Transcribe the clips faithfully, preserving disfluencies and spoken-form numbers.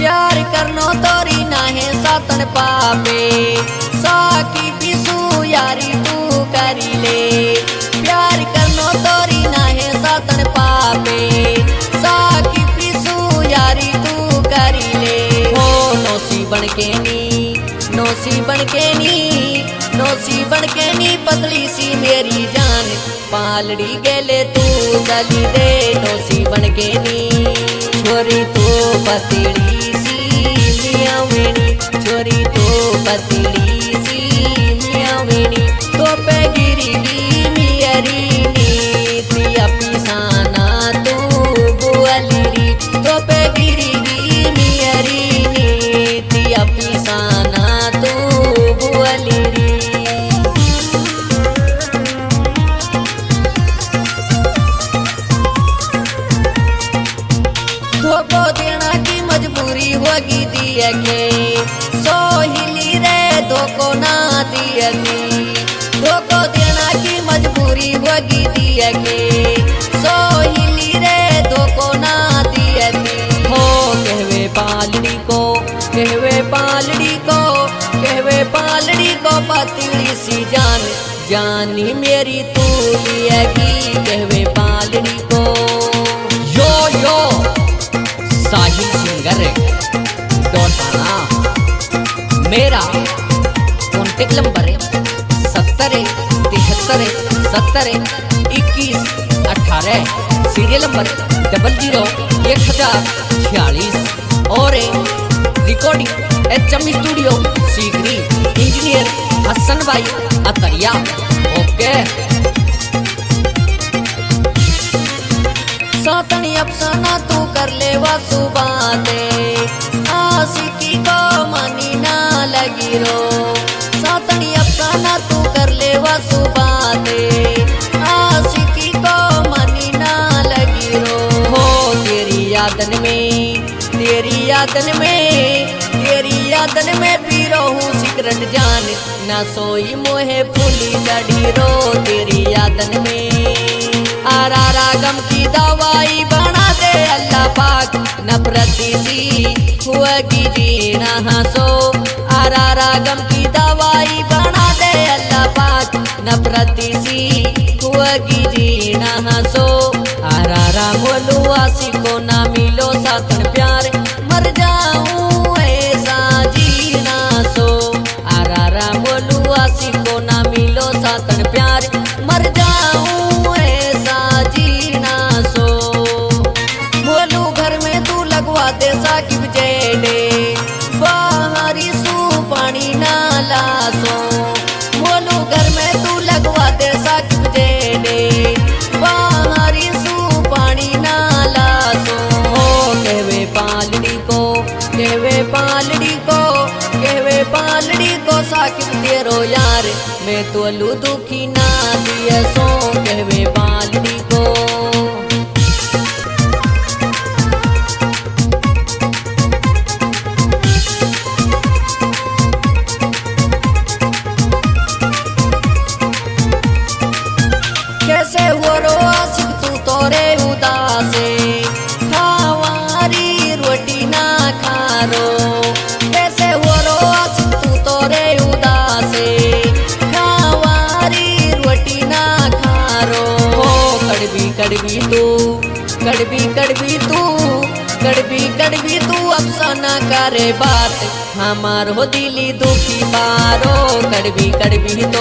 प्यार करनो तोरी नाहे सातन पापे साकी पिसू यारी तू करी ले। प्यार करनो तोरी नाहे सातन पापे साकी पिसू यारी तू करी ले। हो नौसी बनके नी नौसी बनके नी नौसी बनके नी पतली सी मेरी जान पालड़ी गेले तू गली दे। नौसी बनके नी छोरी तो पतली सी मियाँ वेणी छोरी तो पतली सी मियाँ वेणी तो पे गिरी गी मियरी नी तिया पिसाना तू बुअली री तो पे गिरी गी मियरी नी तिया पिसाना तू बुअली री। धोखो देना की मजबूरी होगी दिया के सोहिली रे धोखो ना दिया की। धोखो देना की मजबूरी होगी दिया के सोहिली रे धोखो ना दिया की। हो कहवे पालड़ी को कहवे पालड़ी को कहवे पालड़ी को पतली सी जान जानी मेरी तू लियागी। कहवे पालड़ी को यो यो साहिल सिंगर डोटाना मेरा कॉन्टेक्ट नंबर सत्तर तिहत्तर सत्तर इक्कीस अठारह सीरियल नंबर डबल जीरो एक हजार छियालीस और recording H M studio Sigri engineer Hasan भाई अतरिया। ओके सातनी अफसाना तू कर ले वासु बाते आशिकी को मानी ना लगी रो। सातनी अफसाना तू कर ले वासु बाते आशिकी को मानी ना लगी रो। हो तेरी यादन में तेरी यादन में तेरी यादन में पी रहूं सिगरेट जान ना सोई मोहे फूली चढ़ी रो। तेरी यादन में आरारा गम की दवाई बना दे अल्लाह पाक नफरत सी हुएगी जीना हंसो। आरारा गम की दवाई बना दे अल्लाह पाक नफरत सी हुएगी जीना हंसो। आरारा बोलो आसी को ना मिलो साथन प्यार मर जाऊं ऐसा जीना सो। आरारा बोलो आसी को ना मिलो साथन प्यार मर जाऊं ऐसा जीना सो। बोलू घर में तू लगवा दे साकिब जेडे बाहरी सू पानी ना लासो। बोलू घर में तू लगवा दे साकिब जेडे बाहरी सू पानी ना लासो। हो कहवे पालड़ी को कहवे पालड़ी को कहवे पालड़ी को साकिब तेरो यार मैं तो लू दुखी ना दिया सो। कहवे पालड़ी को कैसे हो रो आशिक तू तोरे उदासे खावारी रोटी ना खारो। कैसे हो रो आशिक तू तोरे उदासे खावारी रोटी ना खारो। हो कड़वी कड़वी तू कड़वी कड़वी तू कड़वी कड़वी तू अफसाना करे बात हमार हो दिली दुखी बारो। कड़वी कड़वी तो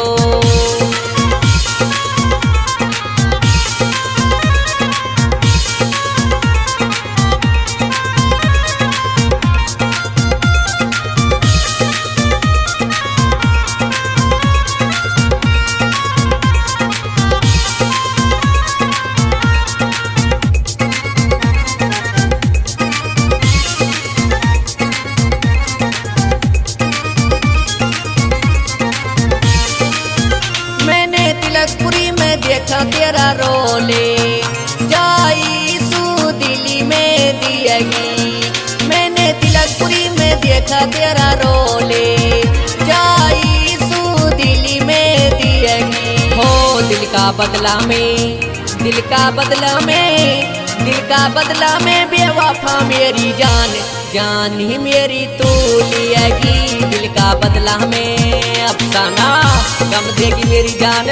तिलकपुरी में देखा तेरा रोले जाई सू दिल्ली में दिएगी। मैंने तिलकपुरी में देखा तेरा रोले जाई सू दिल्ली में दिएगी। हो दिल का बदला में दिल का बदला में दिल का बदला में बेवफा मेरी जान, जान ही मेरी तू लिएगी। दिल का बदला में अफसाना गम देगी मेरी जान।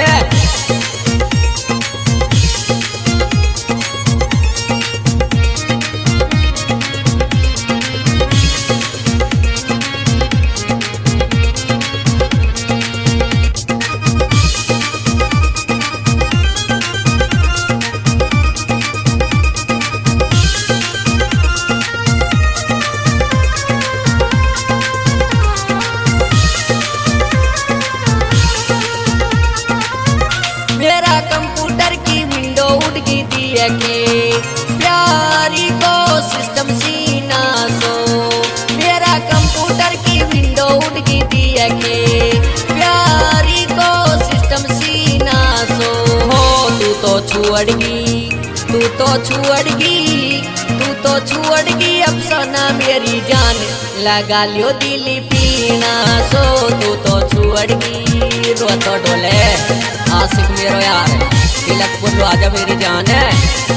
मेरा कंप्यूटर की विंडो उड़ गई थी के प्यारी को सिस्टम सीना सो। मेरा कंप्यूटर की विंडो उड़ गई थी के प्यारी को सिस्टम सीना सो। हो तू तो छुअड़ गई, तू तो छुअड़ गई, तू तो छुअड़ गई अफसाना मेरी जान, लगा लियो दिल पीना सो। तू तो छुअड़ गई रो तो डोले आशिक मेरो यार, तिलक बोलो आजा मेरी जान है।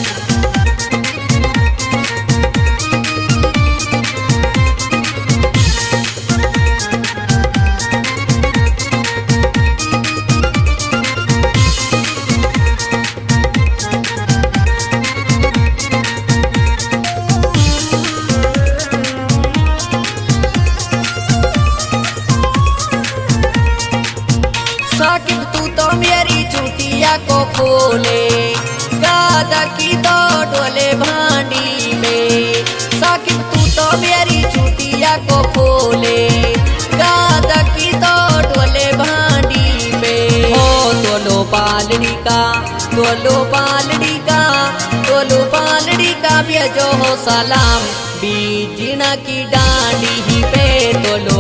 साकिब तू तो मेरी चुटिया को खोले, दादा की दो डोले भांडी में। साकिब तू तो मेरी चुटिया को खोले, दादा की दो डोले भांडी में। हो दोलो पालड़ी का, दोलो पालड़ी का, दोलो पालड़ी का भेजो हो सलाम, बीजना की डांडी पे दोलो